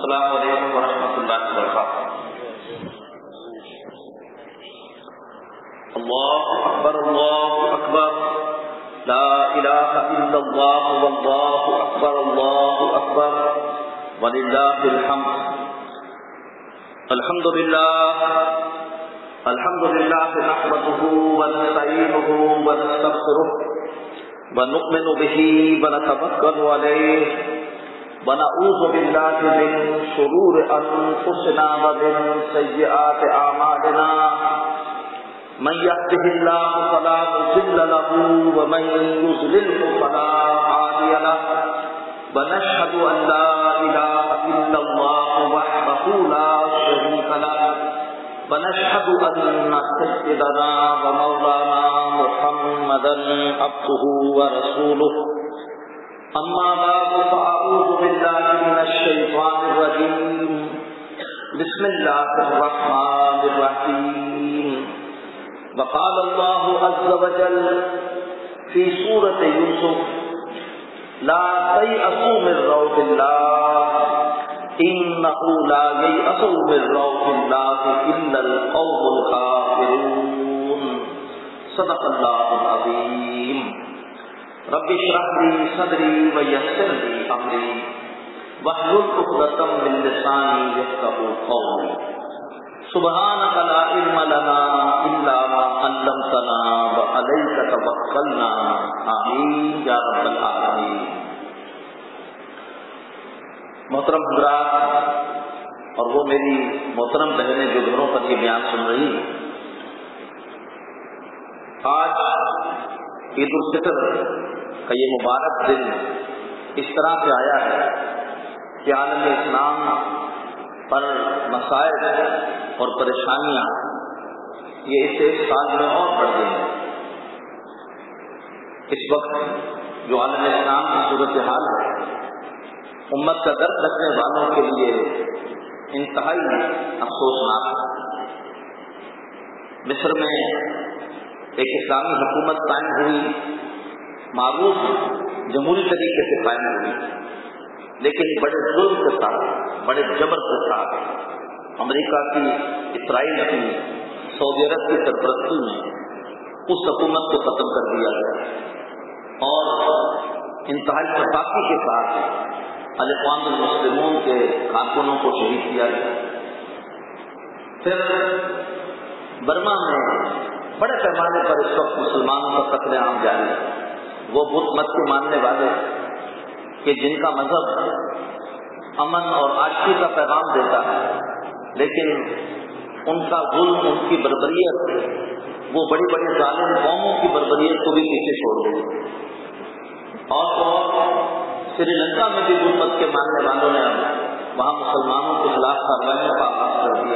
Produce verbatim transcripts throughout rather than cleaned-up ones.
السلام علیکم ورحمۃ اللہ وبرکاتہ۔ اللہ اکبر اللہ اکبر، لا الہ الا اللہ واللہ اکبر اللہ اکبر وللہ الحمد۔ الحمد للہ الحمد للہ نحمده ونستعینه ونستغفره ونؤمن به ونتوکل علیہ ونعوذ باللہ من شرور انفسنا ومن سیئات اعمالنا، من يهده الله فلا مضل له ومن يضلل فلا هادي له، ونشهد ان لا اله الا الله وحده لا شريك له، ونشهد ان سيدنا ومولانا محمدا عبده ورسوله، اما بعد فاعوذ بالله من الشيطان الرجيم، بسم الله الرحمن الرحيم۔ وقال الله عز وجل في سورة يوسف: لا تيأسوا من روح الله إنه لا ييأس من روح الله إلا القوم الكافرون۔ صدق الله العظيم۔ رب اشرح لي صدري ويسر لي أمري واحلل عقدة من لساني يفقهوا قولي۔ سبحانك لا علم لنا إلا ما علمتنا وعليك توكلنا، آمين یا رب العالمین۔ محترم حضرات اور وہ میری محترم بہنیں جو گھروں پر یہ بیان سن رہی، آج عید الفطر کا یہ مبارک دن اس طرح سے آیا ہے کہ عالم اسلام پر مسائل اور پریشانیاں یہ اس ایک سال میں اور بڑھ گئی ہیں۔ اس وقت جو عالم اسلام کی صورتحال ہے، امت کا درد رکھنے والوں کے لیے انتہائی افسوسناک ہے۔ مصر میں ایک اسلامی حکومت قائم ہوئی، معروف جمہوری طریقے سے قائم ہوئی، لیکن بڑے ظلم کے ساتھ، بڑے جبر کے ساتھ امریکہ کی، اسرائیل کی، سعودی عرب کی سرپرستی میں اس حکومت کو ختم کر دیا گیا اور انتہائی سختی کے ساتھ الاقوام المسلمون کے کارکنوں کو شہید کیا گیا۔ پھر برما میں بڑے پیمانے پر اس وقت مسلمانوں کا قتل عام جاری ہے۔ وہ بت مت کے ماننے والے کہ جن کا مذہب امن اور عاشقی کا پیغام دیتا ہے، لیکن ان کا ظلم، ان کی بربریت، وہ بڑی بڑی ظالم قوموں کی بربریت کو بھی پیچھے چھوڑ گئی۔ اور تو سری لنکا میں بھی بت مت کے ماننے والوں نے وہاں مسلمانوں کے خلاف کارروائیوں کا آغاز کر دیا۔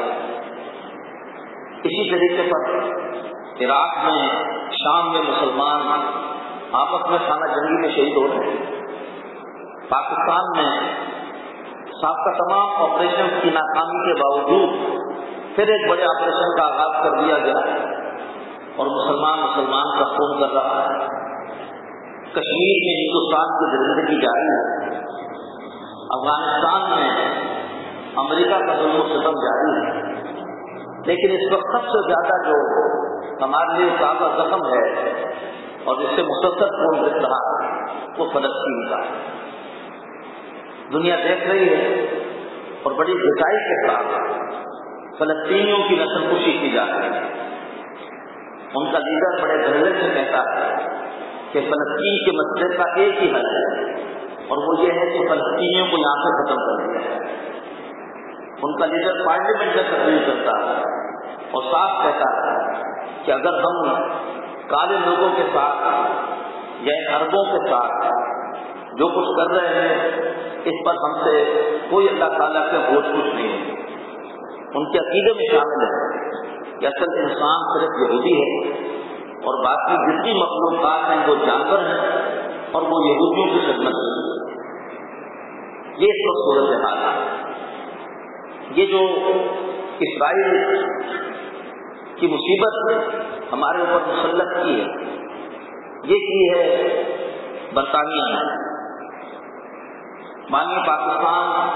اسی طریقے پر عراق میں، شام میں مسلمان آپس میں خانہ جنگی میں شہید ہو رہے ہیں۔ پاکستان میں سابقہ تمام آپریشن کی ناکامی کے باوجود پھر ایک بڑے آپریشن کا آغاز کر دیا گیا اور مسلمان مسلمان کا خون کر رہا ہے۔ کشمیر میں ہندوستان کی درندگی جاری ہے۔ افغانستان میں امریکہ کا ظلم و ستم جاری ہے۔ لیکن اس وقت سب سے زیادہ جو ہمارے لیے تازہ زخم ہے اور جس سے مسلسل خون رک رہا ہے، وہ فلسطین کا ہے۔ دنیا دیکھ رہی ہے اور بڑی غذائی کے ساتھ فلسطینیوں کی نسل کشی کی جا رہی ہے۔ ان کا لیڈر بڑے دھڑلے سے کہتا ہے کہ فلسطین کے مسئلے کا ایک ہی حل ہے اور وہ یہ ہے کہ فلسطینیوں کو یہاں سے ختم کر دیا ہے۔ ان کا لیڈر پارلیمنٹ میں تقریر کرتا ہے اور صاف کہتا ہے کہ اگر ہم کالے لوگوں کے ساتھ یا عربوں کے ساتھ جو کچھ کر رہے ہیں، اس پر ہم سے کوئی اللہ تعالیٰ کے بوجھ کچھ نہیں ہے۔ ان کے عقیدے میں شامل ہے کہ اصل انسان صرف یہودی ہے اور باقی جتنی مخلوقات ہیں وہ جانور ہیں اور وہ یہودیوں کی خدمت کرتی ہے۔ یہ اس وقت صورت حال ہے۔ یہ جو اسرائیل کی مصیبت ہمارے اوپر مسلط کی ہے، یہ کی ہے برطانیہ نے۔ مانیے پاکستان کا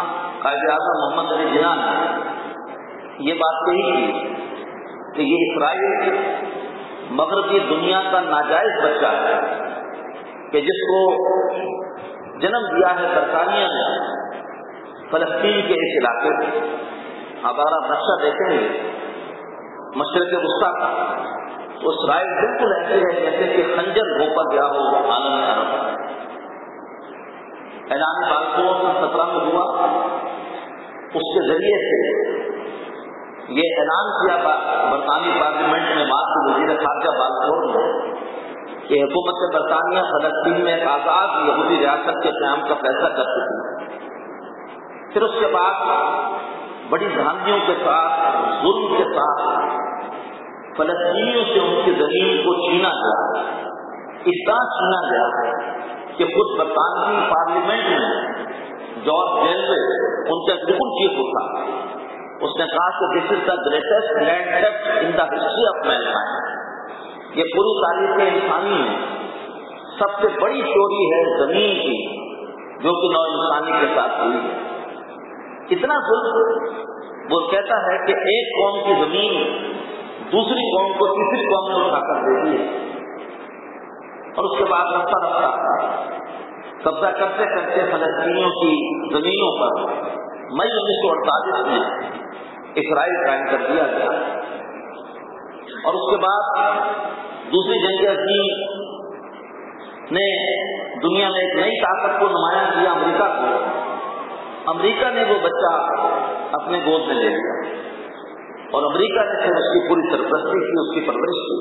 قائد اعظم محمد علی جناح نے یہ بات کہی تھی کہ یہ اسرائیل مغربی دنیا کا ناجائز بچہ ہے کہ جس کو جنم دیا ہے برطانیہ نے فلسطین کے اس علاقے میں. اب اگر آپ نقشہ دیکھیں گے مشرق وسطیٰ کا تو اسرائیل بالکل ایسے ہے جیسے کہ خنجر گھونپا گیا ہو عالم عرب. اعلان بالفور سن سترہ میں ہوا، اس کے ذریعے سے یہ اعلان کیا برطانوی پارلیمنٹ میں بات کی وزیر خارجہ بالفور نے کہ حکومت برطانیہ فلسطین میں ایک آزاد یہودی ریاست کے قیام کا فیصلہ کر چکی ہے. پھر اس کے بعد بڑی دھاندلیوں کے ساتھ ظلم کے ساتھ فلسطینیوں سے ان کی زمین کو چھینا گیا، اس طرح چھینا گیا کہ خود برطانوی پارلیمنٹ میں جارج جیلوے ان کا بالکل چیف ہوتا، اس نے کہا کہ this is the greatest land theft in the history of mankind, یہ پوری تاریخ انسانی میں سب سے بڑی چوری ہے زمین کی جو کہ نو انسانی کے ساتھ ہوئی ہے. اتنا ظلم. وہ کہتا ہے کہ ایک قوم کی زمین دوسری قوم کو تیسری قوم میں اٹھا کر دے دی ہے، اور اس کے بعد رفتہ رفتہ قبضہ کرتے کرتے فلسطینیوں کی زمینوں پر مئی انیس سو اڑتالیس میں اسرائیل قائم کر دیا گیا. اور اس کے بعد دوسری جنگ عظیم نے دنیا میں ایک نئی طاقت کو نمایاں کیا، امریکہ کو. امریکہ نے وہ بچہ اپنے گود میں لے لیا اور امریکہ نے پھر اس کی پوری سرپرستی کی، اس کی پرورش کی.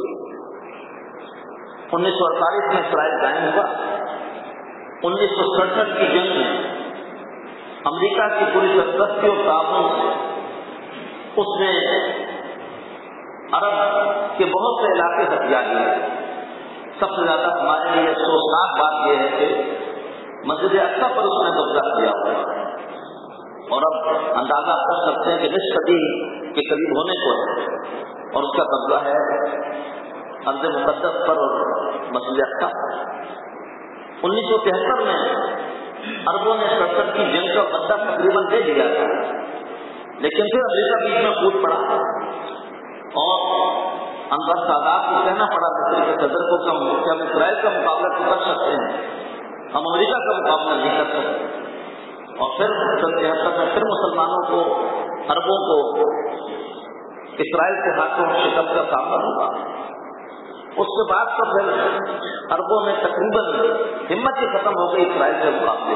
انیس سو اڑتالیس میں اسرائیل قائم ہوا. انیس سو سڑسٹھ کی جنگ میں امریکہ کی پوری سرپرستی اور تعاون سے اس نے عرب کے بہت سے علاقے ہتھیا لیے. سب سے زیادہ ہمارے لیے افسوسناک بات یہ ہے کہ مسجد اقصی پر اس نے قبضہ کیا ہوا ہے، اور اب اندازہ کر سکتے ہیں کہ نصف صدی کے قریب ہونے کو ہے اور اس کا قبضہ ہے ارض مقدس پر اور مسجد اقصی. انیس سو تہتر میں عربوں نے سڑسٹھ کی جنگ کا بدلہ تقریباً دے دیا تھا، لیکن پھر امریکہ بیچ میں کود پڑا اور انور سادات کو کہنا پڑا مصر کے صدر کو کہ ہم اسرائیل کا مقابلہ تو کر سکتے ہیں، ہم امریکہ کا مقابلہ نہیں کر سکتے. اور پھر سن تہتر میں پھر مسلمانوں کو عربوں کو اسرائیل کے ہاتھوں شکست کا سامنا ہوا. اس کے بعد تو پھر عربوں میں تقریباً ہمت ہی ختم ہو گئی اسرائیل کے مقابلے،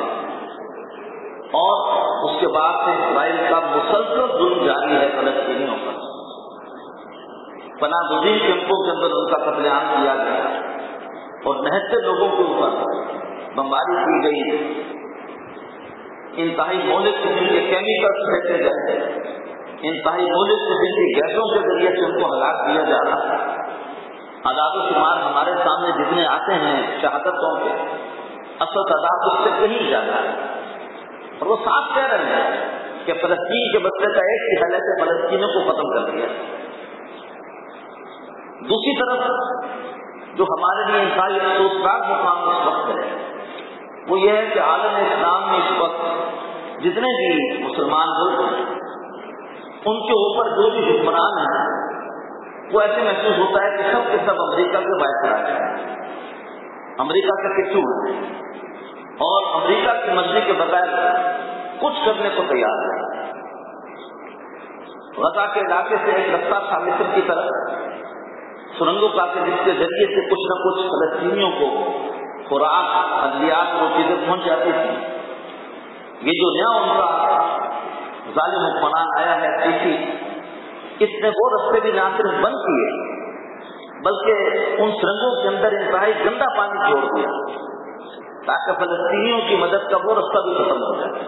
اور اس کے بعد سے اسرائیل کا مسلسل ظلم جاری ہے فلسطینیوں پر. پناہ گزین کیمپوں کے اندر ان کا قتل عام کیا گیا اور نہتے لوگوں کے اوپر بمباری کی گئی. انتہائی مولد قسم کے کیمیکلس پھینکے گئے، انتہائی مولد قسم کی گیسوں کے ذریعے سے ان کو ہلاک کیا جا رہا. اعداد و شمار ہمارے سامنے جتنے آتے ہیں شہادتوں کے، اصل تعداد اس سے کہیں زیادہ ہے. اور وہ صاف کہہ رہے ہیں کہ فلسطین کے بچے کا ایک حصہ سے فلسطینوں کو ختم کر دیا. دوسری طرف جو ہمارے لیے انتہائی افسوسناک مقام اس وقت ہے وہ یہ ہے کہ عالم اسلام میں اس وقت جتنے بھی مسلمان ملک ہیں ان کے اوپر جو بھی حکمران ہیں وہ ایسے محسوس ہوتا ہے کہ سب کے سب امریکہ کے باعث ہیں، امریکہ کے پچھو ہیں اور امریکہ کی مرضی کے بغیر کچھ کرنے کو تیار ہے. غزہ کے علاقے سے ایک رستہ تھا مصر کی طرف، سرنگوں کا کے جس کے ذریعے سے کچھ نہ کچھ فلسطینیوں کو خوراک ادویات وہ چیزیں پہنچ جاتی تھی. یہ جو نیا ان کا ظالم حکمران آیا ہے سیسی، اس نے وہ رستے بھی نہ صرف بند کیے بلکہ ان سرنگوں کے اندر انتہائی گندا پانی چھوڑ دیا تاکہ فلسطینیوں کی مدد کا وہ رستہ بھی ختم ہو جائے.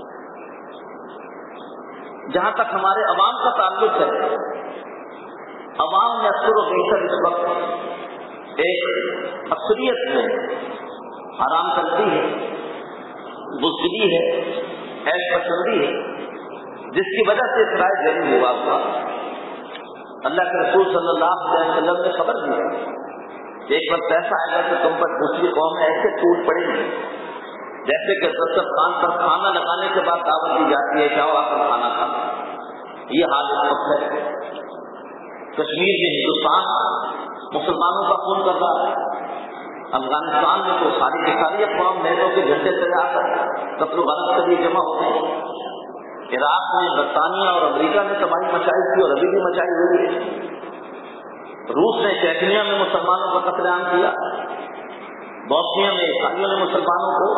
جہاں تک ہمارے عوام کا تعلق ہے، عوام میں اکثر و بیشتر اس وقت ایک اکثریت میں آرام کرتی ہے، بزدلی ہے، عیش پسندی ہے، جس کی وجہ سے اسرائیل ذہنی ہوا ہوا. اللہ کے رسول صلی اللہ علیہ وسلم نے خبر دی ایک وقت ایسا آئے گا کہ تم پر دوسری قوم ایسے ٹوٹ پڑیں گے جیسے کہ دسترخوان پر کھانا لگانے کے بعد دعوت دی جاتی ہے جاؤ آ کر کھانا کھا، یہ حال اس وقت ہے۔ کشمیر میں ہندوستان مسلمانوں کا خون کر رہا ہے، افغانستان میں تو ساری کی ساری اقوام نیٹو کے جھنڈے سجا کر قتل و غارت کے لیے جمع ہوتے ہیں۔ عراق میں برطانیہ اور امریکہ نے تباہی مچائی تھی اور ابھی بھی مچائی ہوئی ہے۔ روس نے چیچنیا میں مسلمانوں کا قتل عام کیا، بوسنیا میں عیسائیوں نے مسلمانوں کو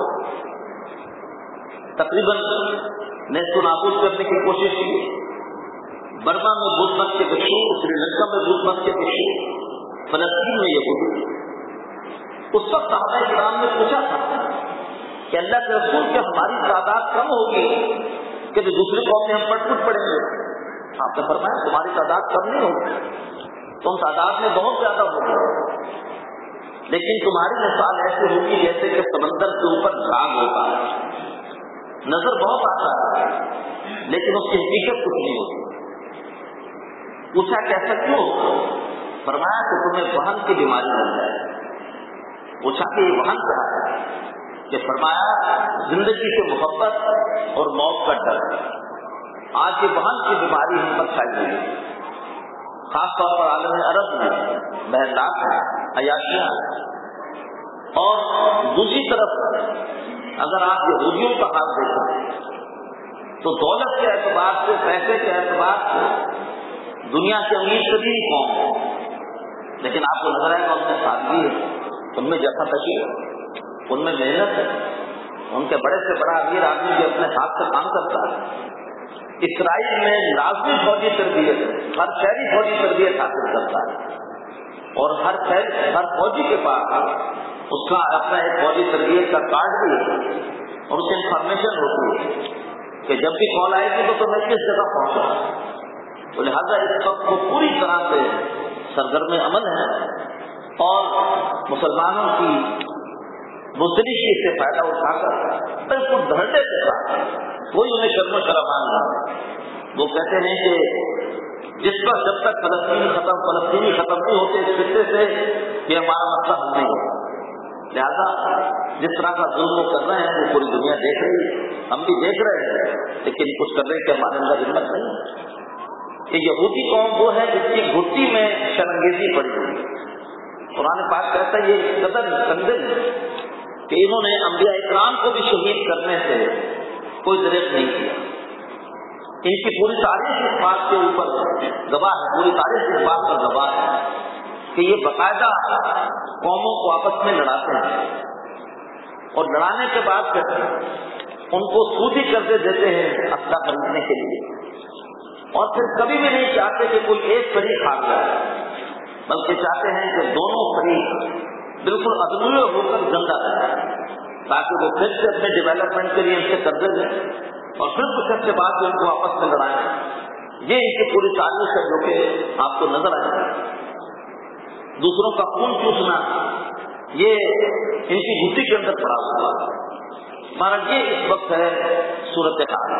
تقریباً نیست و نابود کرنے کی کوشش کی، برما میں بدھ مت کے بچوں، سری لنکا میں بدھ مت کے بچوں، فلسطین میں یہ بدھ۔ اس وقت صحابہ کرام نے پوچھا تھا کہ اللہ کے رسول کہ ہماری تعداد کم ہوگی کہ دوسری قوم میں ہم پٹ پٹ پڑیں گے؟ آپ نے فرمایا تمہاری تعداد کم نہیں ہوگی، تم تعداد میں بہت زیادہ ہوگی، لیکن تمہاری مثال ایسے ہوگی جیسے کہ سمندر کے اوپر جھاگ ہوتا ہے، نظر بہت آتا ہے لیکن اس کی حقیقت کچھ نہیں ہوتی۔ پوچھا کیسا کیوں؟ فرمایا کہ تمہیں وہن کی بیماری بن جائے۔ پوچھا کہ یہ وہن کیا ہے؟ کہ فرمایا زندگی سے محبت اور موت کا ڈر۔ آج یہ وہن کی بیماری ہم پر چھائی ہوئی ہے، خاص طور پر عالم عرب میں محلات ہیں، عیاشیاں ہیں، اور دوسری طرف اگر آپ یہودیوں کا حال دیکھیں تو دولت کے اعتبار سے، پیسے کے اعتبار سے دنیا کے امیر ترین قوم ہے، لیکن آپ کو نظر آئے گا ان میں سادگی ہے، ان میں جفا کشی ہے، ان میں محنت ہے، ان کے بڑے سے بڑا امیر آدمی بھی اپنے ہاتھ سے کام کرتا ہے۔ اسرائیل میں لازمی فوجی تربیت، ہر شہری فوجی تربیت حاصل کرتا ہے، اور ہر شہری ہر فوجی کے پاس اس کا اپنا ایک فوجی تربیت کا کارڈ بھی ہے، اور اسے انفارمیشن ہوتی ہے کہ جب بھی کال آئے گی تو تمہیں کس جگہ پہنچا۔ تو لہٰذا اس وقت وہ پوری طرح سے سرگرم عمل ہے، اور مسلمانوں کی بزدلی سے فائدہ اٹھا کر بالکل دھڑے کے ساتھ، کوئی انہیں شرم و شرمان نہیں۔ وہ کہتے ہیں کہ جس پر جب تک فلسطین ختم فلسطینی ختم نہیں ہوتے اس خطے سے یہ ہمارا مسئلہ حل نہیں ہوتا۔ لہٰذا جس طرح کا ظلم وہ کر رہے ہیں وہ پوری دنیا دیکھ رہی ہے، ہم بھی دیکھ رہے ہیں، لیکن کچھ کرنے کی ہمارے اندر ہمت نہیں ہے۔ کہ یہودی قوم وہ ہے جس کی گھٹی میں شرمگیزی پڑی ہوئی۔ قرآن پاک کہتا ہے یہ قدر کنزل ہے کہ انہوں نے انبیاء اکرام کو بھی شہید کرنے سے کوئی دریغ نہیں کیا۔ ان کی پوری تاریخ اس بات کے اوپر گواہ ہے، پوری تاریخ اس بات پر گواہ ہے کہ یہ باقاعدہ قوموں کو آپس میں لڑاتے ہیں، اور لڑانے کے بعد پھر ان کو سودی قرضے دیتے ہیں اسلحہ خریدنے کے لیے، اور پھر کبھی بھی نہیں چاہتے کہ کوئی ایک فریق ہار جائے، بلکہ چاہتے ہیں کہ دونوں فریق بالکل عدل ہو کر زندہ رہیں، تاکہ وہ پھر سے اپنے ڈیولپمنٹ کے لیے ان سے قرضے دیں اور پھر کچھ عرصے بعد ان کو آپس میں لڑائیں۔ یہ ان کی پوری تاریخ ہے جو کہ آپ کو نظر آئے گا۔ دوسروں کا خون چوسنا یہ ان کی گھٹی کے اندر پڑا ہوا ہے۔ ہمارا یہ اس وقت ہے صورتحال۔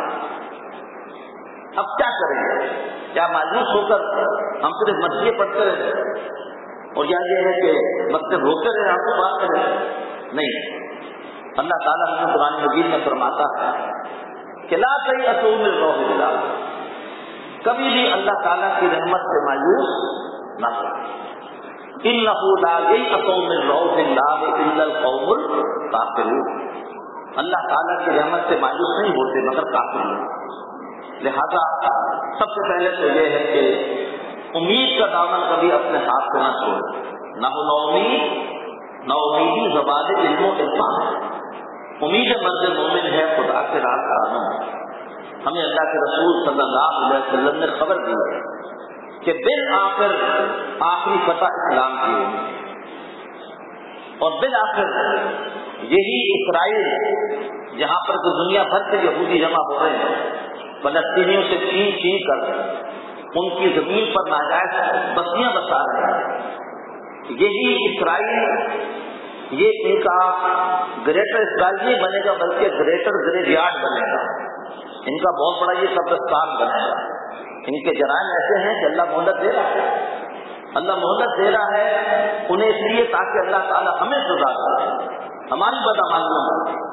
اب کیا کریں گے؟ کیا مایوس ہو کر ہم صرف مسجدیں پڑھتے رہے اور یا یہ ہے کہ مسجد روتے رہے آپ کو بات کریں؟ نہیں، اللہ تعالیٰ نے قرآن مجید میں فرماتا ہے کہ لا تیأسوا من روح اللہ، کبھی بھی اللہ تعالیٰ کی رحمت سے مایوس نہ ہو۔ انہ لا ییأس من روح اللہ الا القوم الکافرون، اللہ تعالیٰ کی رحمت سے مایوس نہیں ہوتے مگر کافر ہیں۔ لہذا سب سے پہلے تو یہ ہے کہ امید کا دامن کبھی اپنے ہاتھ سے نہ چھوڑے، نہ ہو نا امید، نہ امیدی زبان علم و عرفان۔ امید مرد مومن ہے خدا سے راز آنا۔ ہمیں اللہ کے رسول صلی اللہ علیہ وسلم نے خبر دی ہے کہ بالآخر آخری فتح اسلام کی ہوگی، اور بالآخر یہی اسرائیل جہاں پر تو دنیا بھر سے یہودی جمع ہو رہے ہیں، فلسطینیوں سے چھین چھین کر ان کی زمین پر ناجائز بستیاں بسا رہے ہیں، یہی اسرائیل یہ ان کا گریٹر اسرائیل نہیں بنے گا بلکہ گریٹر گریو یارڈ بنے گا، ان کا بہت بڑا یہ قبرستان بنے گا۔ ان کے جرائم ایسے ہیں کہ اللہ مہلت دے رہا ہے، اللہ مہلت دے رہا ہے انہیں اس لیے تاکہ اللہ تعالیٰ ہمیں سزا دے، ہماری بدعمالیوں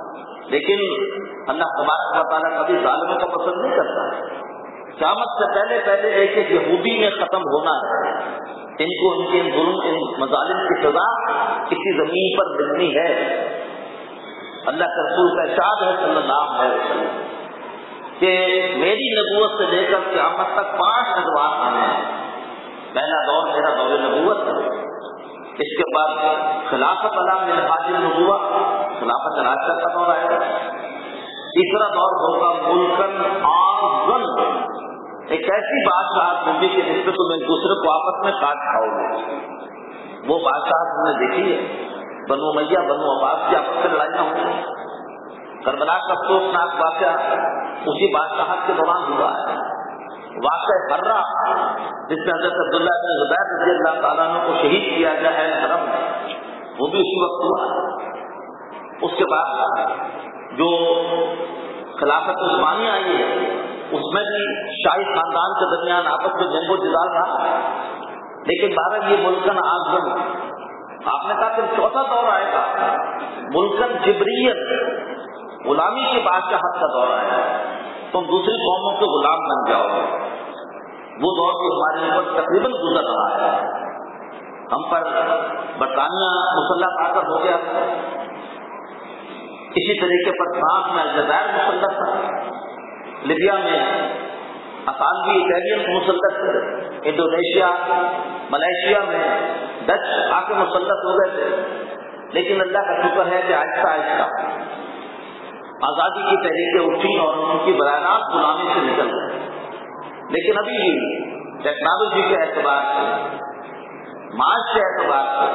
لیکن اللہ تبارک و تعالیٰ کبھی ظالموں کو پسند نہیں کرتا. قیامت سے پہلے پہلے ایک ایک یہودی میں ختم ہونا ہے. ان کو ان کے ظلم ان مظالم کی سزا کسی زمین پر ملنی ہے. اللہ کے رسول کا ارشاد ہے صلی اللہ علیہ وسلم کہ میری نبوت سے لے کر قیامت تک پانچ ادوار آنے ہیں. پہلا دور میرا دور نبوت ہے. اس کے بعد خلافت علی منہاج النبوہ، خلافت راشدہ کا دور آئے گا. تیسرا دور ہوگا ملکن آزن، ایک ایسی بادشاہت ہوگی کہ جس میں تم ایک دوسرے کو آپس میں کاٹ کھاؤ گے. وہ بادشاہت ہم نے دیکھی ہے، بنو امیہ بنو عباس کی آپس میں لڑائیاں ہوئی. کربلا کا افسوسناک واقعہ اسی بادشاہت کے دوران ہوا ہے. واقعہ حرہ جس میں حضرت عبداللہ بن زبیر رضی اللہ تعالیٰ عنہ کو شہید کیا گیا ہے حرم، وہ بھی اسی وقت ہوا. اس کے بعد جو خلافت عثمانی آئی ہے اس میں بھی شاہی خاندان کے درمیان آپس میں جنگ و جدال رہا. لیکن بہرحال یہ ملکن آزم، آپ نے کہا کہ چوتھا دور آئے گا ملکن جبریت، غلامی کی بادشاہت کا دور آیا ہے. تم دوسری قوموں کے غلام بن جاؤ گے. وہ دور بھی ہمارے اوپر تقریباً گزر رہا ہے. ہم پر برطانیہ مسلح طاقت ہو گیا، اسی طریقے پر فرانس میں الجزائر مسلط تھا، لیبیا میں اطالوی اٹیلین مسلط تھے، انڈونیشیا ملائیشیا میں ڈچ آ کے مسلط ہو گئے تھے. لیکن اللہ کا شکر ہے کہ آہستہ آہستہ آزادی کی تحریکیں اٹھی اور ان کی براہ راست غلامی سے نکل گئے. لیکن ابھی بھی ٹیکنالوجی کے اعتبار سے، معاش کے اعتبار سے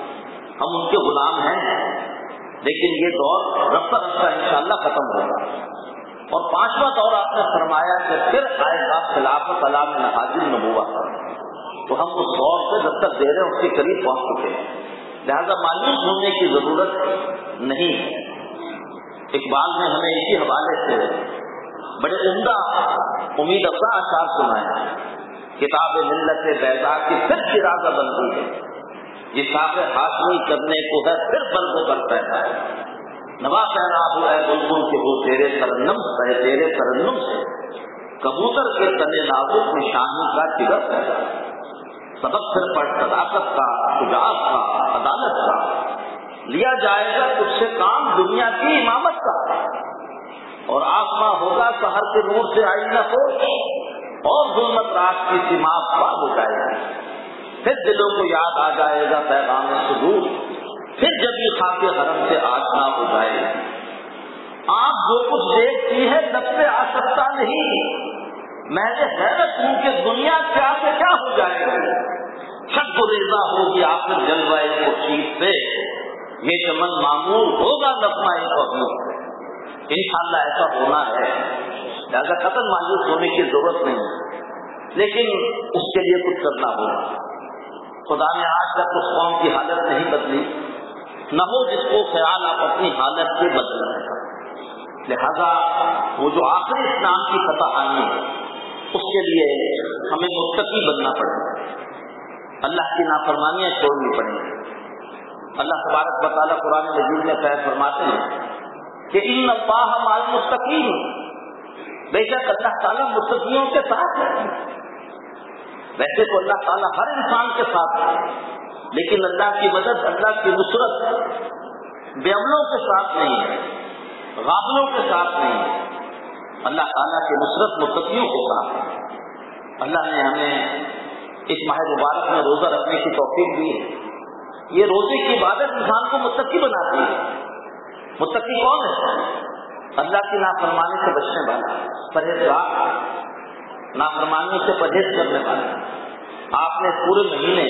ہم ان کے غلام ہیں. لیکن یہ دور رفتہ رفتہ انشاءاللہ ختم ہوگا. اور پانچواں دور آپ نے فرمایا کہ پھر آئے گا خلافت علی منہاج النبوہ. تو ہم اس دور سے جب تک دے رہے ہیں اس کے قریب پہنچ چکے ہیں، لہذا مایوس ہونے کی ضرورت نہیں ہے. اقبال نے ہمیں اسی حوالے سے بڑے عمدہ امید افزا اشعار سنائے. کتاب ملت بیضا کی پھر شرازہ بنتی ہے، یہ صاف ہاشمی کرنے کو ہے پھر بلب کر پیدا ہے. نوا پہنا ہو اے بلبل کے ہو تیرے ترنم سے، تیرے ترنم سے کبوتر کے تنے نازک میں شاہی کا جگر پیدا ہے. سبق پھر پڑھ صداقت کا، شجاعت کا، عدالت کا، لیا جائے گا تجھ سے کام دنیا کی امامت کا. اور آسماں ہوگا سحر کے نور سے آئینہ پوش، اور ظلمت رات کی سماعت پاک ہو جائے گی. پھر دلوں کو یاد آ جائے گا پیغام صدور، پھر جب یہ خاک حرم سے آشنا ہو جائے گی. آپ جو کچھ دیکھتی ہے لب پہ آ سکتا نہیں، میں نے حیرت ہوں کہ دنیا کیا سے کیا ہو جائے گی. شک و ریزہ ہوگی آخر جلوہ خورشید سے، یہ چمن معمور ہوگا نغمہ توحید سے. انشاءاللہ ایسا ہونا ہے، لہذا قطعاً مایوس ہونے کی ضرورت نہیں ہے. لیکن اس کے لیے کچھ کرنا ہوگا. خدا نے آج تک اس قوم کی حالت نہیں بدلی، نہ ہو جس کو خیال آپ اپنی حالت سے بدلنے کا. لہذا وہ جو آخری اسلام کی فتح آنی ہے اس کے لیے ہمیں متقی بننا پڑے گا، اللہ کی نافرمانیاں چھوڑنی پڑیں گی. اللہ تبارک و تعالیٰ قرآن مجید میں خیر فرماتے ہیں کہ ان اللہ مع المتقین، بے شک اللہ تعالیٰ متقیوں کے ساتھ ہے. ویسے تو اللہ تعالیٰ ہر انسان کے ساتھ ہے، لیکن اللہ کی مدد، اللہ کی نصرت بے عملوں کے ساتھ نہیں ہے، غافلوں کے ساتھ نہیں ہے. اللہ تعالیٰ کی نصرت متقیوں کے ساتھ ہے. اللہ نے ہمیں اس ماہ مبارک میں روزہ رکھنے کی توفیق دی ہے. یہ روزے کی عبادت انسان کو متقی بناتی ہے. متقی کون ہے؟ اللہ کی نافرمانی سے بچنے والا، پرہیزگار، نافرمانی سے پرہیز کرنے والا. آپ نے پورے مہینے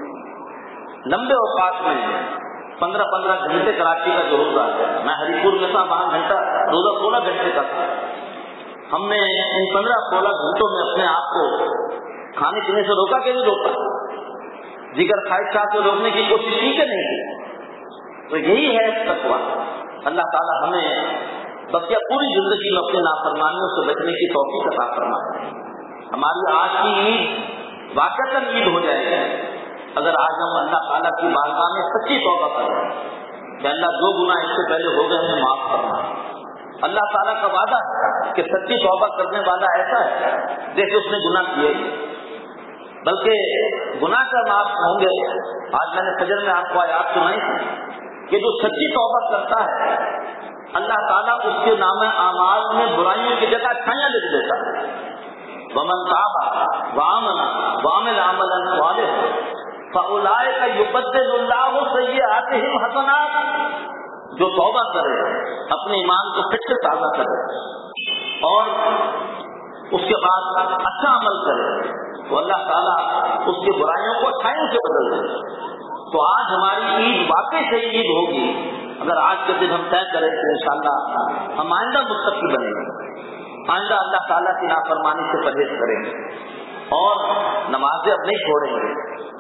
لمبے اوقات میں پندرہ پندرہ گھنٹے کراچی کا جو روزہ ہے، میں ہری پور میں تھا، وہاں گھنٹہ روزہ سولہ گھنٹے کا تھا. ہم نے ان پندرہ سولہ گھنٹوں میں اپنے آپ کو کھانے پینے سے روکا کہ نہیں روکا، جگر خواہشات سے روکنے کی کوشش کی کہ نہیں کی. تو یہی ہے تقویٰ. اللہ تعالیٰ ہمیں بقیہ پوری زندگی میں اپنی نافرمانیوں سے بچنے کی توفیق عطا فرمائے. ہماری آج کی عید واقعتاً عید ہو جائے گی اگر آج ہم اللہ تعالیٰ کی بارگاہ میں سچی توبہ کریں کہ اللہ جو گناہ اس سے پہلے ہو گئے ہیں معاف کرنا، اللہ تعالیٰ کا وعدہ ہے کہ سچی توبہ کرنے والا ایسا ہے جیسے اس نے گناہ کیے، بلکہ گناہ کا معاف ہوں گے۔ آج میں نے فجر میں آپ کو آیات سنائی تھی کہ جو سچی توبہ کرتا ہے اللہ تعالیٰ اس کے نام اعمال میں برائیوں کی جگہ اچھائیاں لکھ دیتا ہے۔ وَمَنْ تَابَ وَآمَنَ وَعَمِلَ عَمَلًا صَالِحًا فَأُولَٰئِكَ يُبَدِّلُ اللَّهُ سَيِّئَاتِهِمْ حَسَنَاتٍ، جو توبہ کرے، اپنے ایمان کو پھر سے تازہ کرے اور اس کے بعد اچھا عمل کرے تو اللہ تعالیٰ اس کی برائیوں کو اچھائیوں سے بدل دے۔ تو آج ہماری عید واقعی سے عید ہوگی اگر آج کے دن ہم طے کریں کہ انشاءاللہ ہم آئندہ متقی بنیں گے، آئندہ اللہ تعالیٰ کی نافرمانی سے پرہیز کریں گے اور نمازیں اب نہیں چھوڑیں گے،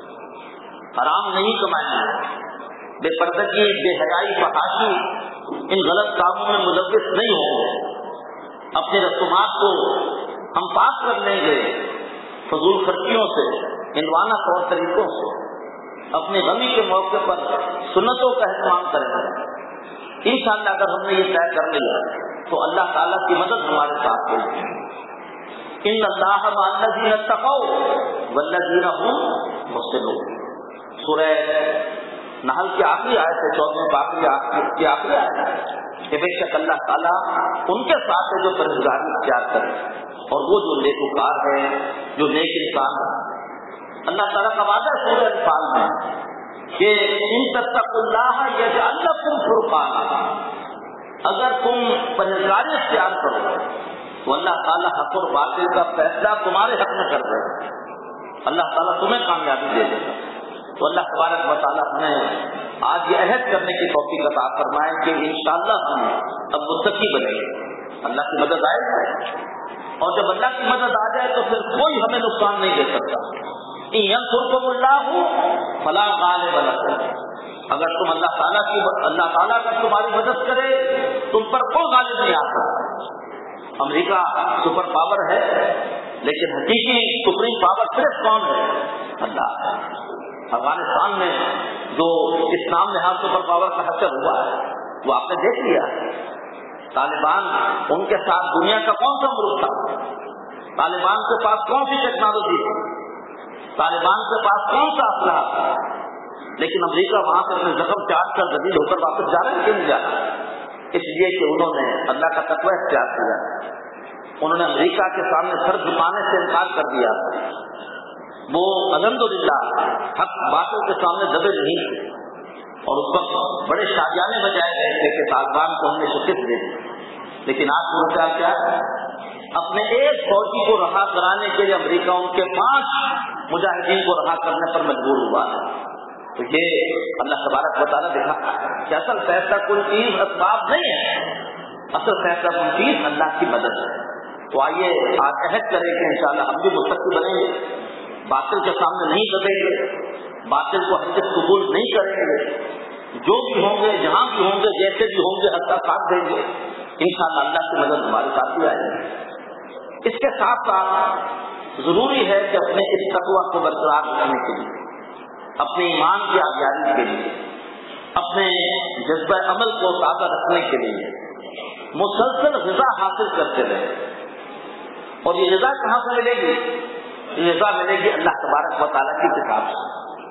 حرام نہیں کمائیں گے، بے پردگی، بے حیائی، فحاشی، ان غلط کاموں میں ملوث نہیں ہوں گے، اپنی رسومات کو ہم پاک کر لیں گے، فضول خرچیوں سے، ہندوانہ طور طریقوں سے، اپنے غمی کے موقع پر سنتوں کا اہتمام کریں گے۔ انشاءاللہ اگر ہم نے یہ طے کر لیا تو اللہ تعالیٰ کی مدد ہمارے ساتھ ہوگی۔ ان اللہ مع الذین اتقوا والذین هم محسنون، سورہ نحل کی آخری آیت ہے، چودھویں باقی کی آخری آیت ہے کہ بے شک اللہ تعالیٰ ان کے ساتھ ہے جو پرہیزگاری اختیار کرے اور وہ جو نیکوکار ہے، جو نیک انسان ہے۔ اللہ تعالیٰ کا وعدہ سورہ انفال میں کہ ان تتقوا اللہ یجعل لکم فرقانا، اگر تم پرہیزگاری اختیار کرو تو اللہ تعالیٰ حق اور باطل کا فیصلہ تمہارے حق میں کر دے گا، اللہ تعالیٰ تمہیں کامیابی دے دے گا۔ تو اللہ تبارک و تعالیٰ ہمیں آج یہ عہد کرنے کی توفیق عطا فرمائے کہ انشاءاللہ ہم اب متقی بنیں گے، اللہ کی مدد آئے گی، اور جب اللہ کی مدد آ جائے تو پھر کوئی ہمیں نقصان نہیں دے سکتا۔ ان ینصرکم اللہ فلا غالب لکم، اگر تم اللہ تعالیٰ کی اللہ تعالیٰ کا تمہاری مدد کرے تم پر کوئی غالب نہیں آ سکتا۔ امریکہ سپر پاور ہے لیکن حقیقی سپریم پاور صرف کون ہے؟ اللہ۔ افغانستان میں جو اسلام نہاد سپر پاور کا حشر ہوا ہے وہ آپ نے دیکھ لیا، طالبان ان کے ساتھ دنیا کا کون سا ملک تھا؟ طالبان کے پاس کون سی ٹیکنالوجی تھی؟ طالبان کے پاس کون سا اسلحہ تھا؟ لیکن امریکہ وہاں سے اپنے زخم چاٹ کر ذلیل ہو کر واپس جا رہے ہیں، کیوں نہیں جا رہے؟ اس لیے کہ انہوں نے اللہ کا تقوی اختیار کیا، انہوں نے امریکہ کے سامنے سر جھکانے سے انکار کر دیا، وہ الحمدللہ حق باطل کے سامنے دبے نہیں تھے، اور اس وقت بڑے شادیانے بجائے گئے تھے کہ طالبان کو ہم نے شکست دے دی۔ لیکن آج صورتحال کیا ہے؟ اپنے ایک فوجی کو رہا کرانے کے لیے امریکہ ان کے پانچ مجاہدین کو رہا کرنے پر مجبور ہوا ہے۔ تو یہ اللہ تبارک و تعالیٰ دکھا کہ اصل فیصلہ کوئی چیز اسباب نہیں ہے، اصل فیصلہ کوئی چیز اللہ کی مدد ہے۔ تو آئیے آج عہد کریں کہ انشاءاللہ ہم بھی متقی بنیں گے، باطل کے سامنے نہیں دبیں گے، باطل کو ہرگز قبول نہیں کریں گے، جو بھی ہوں گے، جہاں بھی ہوں گے، جیسے بھی ہوں گے، حق کا ساتھ دیں گے، انشاءاللہ اللہ کی مدد ہمارے ساتھ بھی آئے گی۔ اس کے ساتھ ساتھ ضروری ہے کہ اپنے اس تقوی کو برقرار رکھنے کے لیے، اپنے ایمان کی آزادی کے لیے، اپنے جذبہ عمل کو تازہ رکھنے کے لیے مسلسل غذا حاصل کرتے رہے۔ اور یہ غذا کہاں سے ملے گی؟ یہ غذا ملے گی اللہ تبارک و تعالیٰ کی کتاب سے۔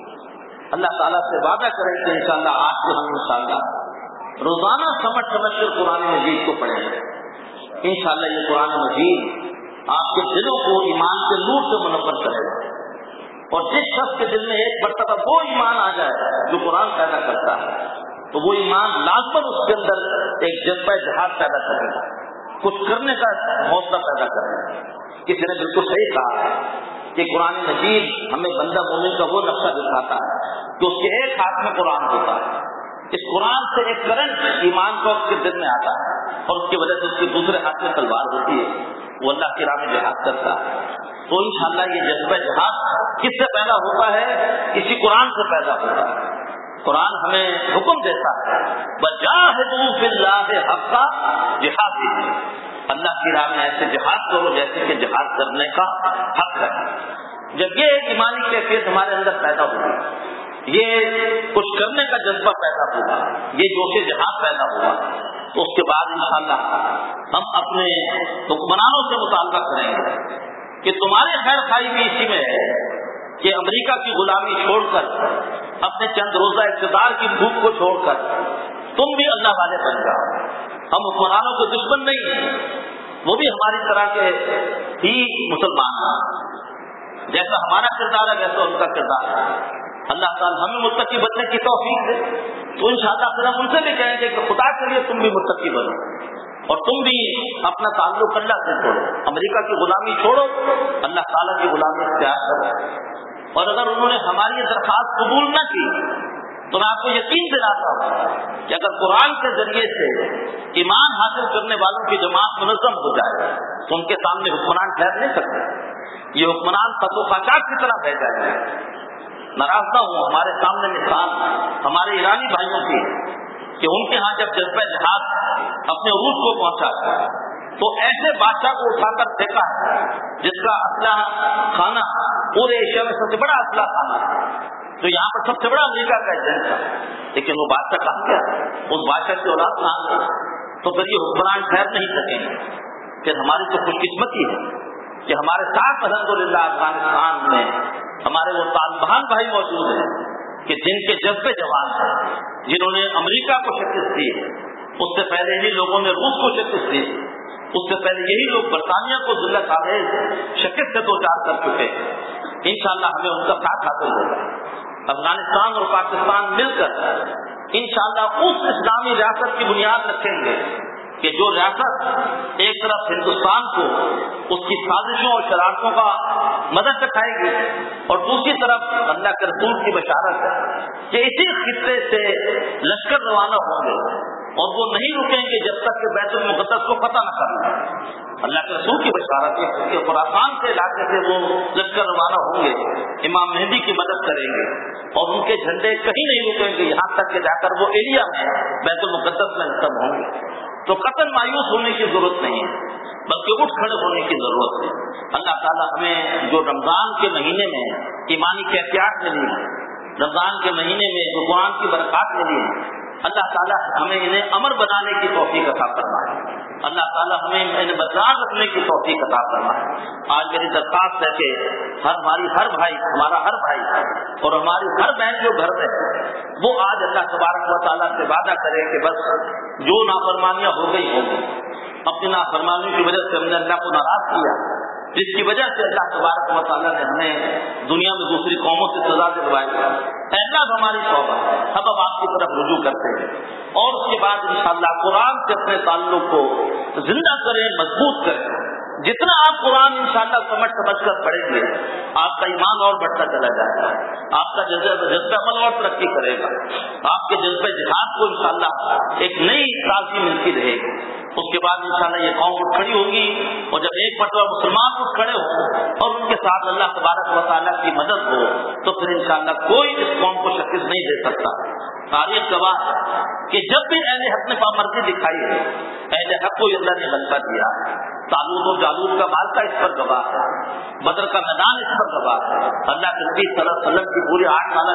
اللہ تعالیٰ سے وعدہ کریں کہ انشاءاللہ آج سے ہم انشاءاللہ روزانہ سمجھ سمجھ کر قرآن مجید کو پڑھیں گے۔ انشاءاللہ یہ قرآن مجید آپ کے دلوں کو ایمان کے نور سے منور کرے گا، اور جس شخص کے دل میں ایک مرتبہ وہ ایمان آ جائے جو قرآن پیدا کرتا ہے تو وہ ایمان لازماً اس کے اندر ایک جذبہ جہاد پیدا کرے گا، کچھ کرنے کا حوصلہ پیدا کرے گا۔ کسی نے بالکل صحیح کہا ہے کہ قرآن مجید ہمیں بندہ مومن کا وہ نقشہ دکھاتا ہے کہ اس کے ایک ہاتھ میں قرآن ہوتا ہے، اس قرآن سے ایک کرنٹ ایمان کو اس کے دل میں آتا ہے، اور اس کی وجہ سے اس کے دوسرے ہاتھ میں تلوار ہوتی ہے، وہ اللہ کی راہ میں جہاد کرتا ہے۔ تو انشاءاللہ یہ جذبہ جہاد کس سے پیدا ہوتا ہے؟ اسی قرآن سے پیدا ہوتا ہے۔ قرآن ہمیں حکم دیتا ہے وَجَاهِدُوا فِي اللَّهِ حَقَّ جِهَادِهِ، اللہ کی راہ میں ایسے جہاد کرو جیسے کہ جہاد کرنے کا حق ہے۔ جب یہ ایک ایمانی کیفیت ہمارے اندر پیدا ہوگی، یہ کچھ کرنے کا جذبہ پیدا ہوا، یہ جوش جہاد پیدا ہوا، تو اس کے بعد انشاءاللہ ہم اپنے حکمرانوں سے مطالبہ کریں گے کہ تمہارے خیر خواہی بھی اسی میں ہے کہ امریکہ کی غلامی چھوڑ کر، اپنے چند روزہ اقتدار کی بھوک کو چھوڑ کر تم بھی اللہ والے بن جاؤ۔ ہم حکمرانوں کے دشمن نہیں ہیں، وہ بھی ہماری طرح کے ہی مسلمان ہیں، جیسا ہمارا کردار ہے ویسا ان کا کردار ہے۔ اللہ تعالیٰ ہمیں متقی بننے کی توفیق دے تو انشاءاللہ پھر ہم ان سے بھی کہیں گے کہ خدا کے لیے تم بھی متقی بنو اور تم بھی اپنا تعلق اللہ سے چھوڑو، امریکہ کی غلامی چھوڑو، اللہ تعالیٰ کی غلامی اختیار کرو۔ اور اگر انہوں نے ہماری درخواست قبول نہ کی تو میں آپ کو یقین دلاتا ہوں کہ اگر قرآن کے ذریعے سے ایمان حاصل کرنے والوں کی جماعت منظم ہو جائے تو ان کے سامنے حکمران ٹھہر نہیں سکتے، یہ حکمران فتو خاچاک کی طرح بہ جائے گا۔ ناراض نہ ہوں، ہمارے سامنے مثال ہمارے ایرانی بھائیوں کی کہ ان کے ہاں جب جذبہ جہاد اپنے عروج کو پہنچا تو ایسے بادشاہ کو اٹھا کر پھینکا جس کا اسلحہ خانہ پورے ایشیا میں سب سے بڑا اسلحہ خانہ ہے، تو یہاں پر سب سے بڑا امریکہ کا ایجنٹ تھا، لیکن وہ بادشاہ کہاں گیا؟ اس بادشاہ کی اولاد کہاں گئی؟ تو پھر یہ حکمران ٹھہر نہیں سکیں گے۔ پھر ہماری تو خوش قسمتی ہے کہ ہمارے ساتھ الحمدللہ افغانستان میں ہمارے وہ طالبان بھائی موجود ہیں کہ جن کے جذبے جوان ہیں، جنہوں نے امریکہ کو شکست دی، اس سے پہلے ہی لوگوں نے روس کو شکست دی، اس سے پہلے یہی لوگ برطانیہ کو ذلت آمیز شکست سے دو چار کر چکے۔ انشاءاللہ ہمیں ان کا ساتھ حاصل ہوگا، افغانستان اور پاکستان مل کر انشاءاللہ اس اسلامی ریاست کی بنیاد رکھیں گے کہ جو ریاست ایک طرف ہندوستان کو اس کی سازشوں اور شرارتوں کا مدد دکھائے گی اور دوسری طرف اللہ کے رسول کی بشارت ہے کہ اسی خطے سے لشکر روانہ ہوں گے اور وہ نہیں رکیں گے جب تک کہ بیت المقدس کو فتح نہ کر لیں۔ اللہ کے رسول کی بشارت ہے کہ خراسان سے علاقے سے وہ لشکر روانہ ہوں گے، امام مہدی کی مدد کریں گے اور ان کے جھنڈے کہیں نہیں رکیں گے یہاں تک کہ جا کر وہ ایریا میں بیت المقدس میں ختم ہوں گے۔ تو قطن مایوس ہونے کی ضرورت نہیں ہے، بلکہ اٹھ کھڑے ہونے کی ضرورت ہے۔ اللہ تعالیٰ ہمیں جو رمضان کے مہینے میں ایمانی کیفیات ملی ہے، رمضان کے مہینے میں جو قرآن کی برکات ملی ہے، اللہ تعالیٰ ہمیں انہیں امر بنانے کی توفیق عطا فرمائے، اللہ تعالیٰ ہمیں انہیں برقرار رکھنے کی توفیق عطا فرمائے۔ آج میری درخواست ہے کہ ہر ہماری ہر بھائی ہمارا ہر بھائی اور ہماری ہر بہن جو گھر میں وہ آج اللہ تبارک و تعالیٰ سے وعدہ کرے کہ بس جو نافرمانیاں ہو گئی ہوں گی، اپنی نافرمانیوں کی وجہ سے ہم نے اللہ کو ناراض کیا، جس کی وجہ سے اللہ تبارک و تعالیٰ نے ہمیں دنیا میں دوسری قوموں سے سزا دلوائی، اے اللہ اب ہماری توبہ اب اب آپ کی طرف رجوع کرتے ہیں اور اس کے بعد انشاءاللہ قرآن سے اپنے تعلق کو زندہ کریں، مضبوط کریں۔ جتنا آپ قرآن انشاءاللہ سمجھ سمجھ کر پڑھیں گے آپ کا ایمان اور بڑھتا چلا جائے گا، آپ کا جذبہ عمل اور ترقی کرے گا، آپ کے جذبہ جہاد کو انشاءاللہ ایک نئی تازگی ملتی رہے گی۔ اس کے بعد انشاءاللہ یہ قوم اٹھ کھڑی ہوگی اور جب ایک مرتبہ مسلمان اٹھ کھڑے ہوں اور ان کے ساتھ اللہ تبارک و تعالیٰ کی مدد ہو تو پھر انشاءاللہ کوئی اس قوم کو شکست نہیں دے سکتا۔ تاریخ گواہ ہے کہ جب بھی اہل حق نے پامرزی دکھائی ہے اہل حق کو اللہ نے غلبہ دیا، طالوت اور جالوت کا مارکا اس پر گواہ ہے، بدر کا میدان اس پر گواہ ہے، اللہ کے نبی صلی اللہ علیہ وسلم کی پوری آٹھ سالہ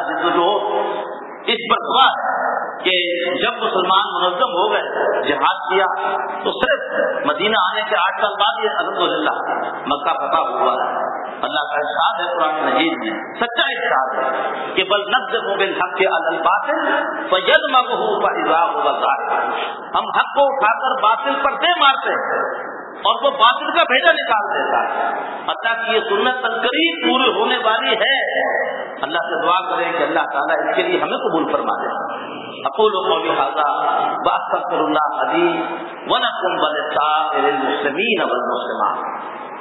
جدوجہد اس پر گواہ ہے کہ جب مسلمان منظم ہو گئے جہاد کیا تو صرف مدینہ آنے کے آٹھ سال بعد یہ الحمدللہ مکہ فتح ہوا ہے۔ اللہ کا ارشاد ہے قرآن مجید میں، سچا ارشاد ہے کہ بل نقذف بالحق علی الباطل فیدمغہ فاذا هو زاهق، ہم حق کو اٹھا کر باطل پر دے مارتے ہیں اور وہ باطل کا بھیجا نکال دیتا ہے۔ اللہ کی یہ سنت قریب پوری ہونے والی ہے۔ اللہ سے دعا کریں کہ اللہ تعالیٰ اس کے لیے ہمیں قبول فرما دے۔ اقول قولی ھذا واستغفر اللہ لي ولکم ولسائر المسلمین والمسلمات۔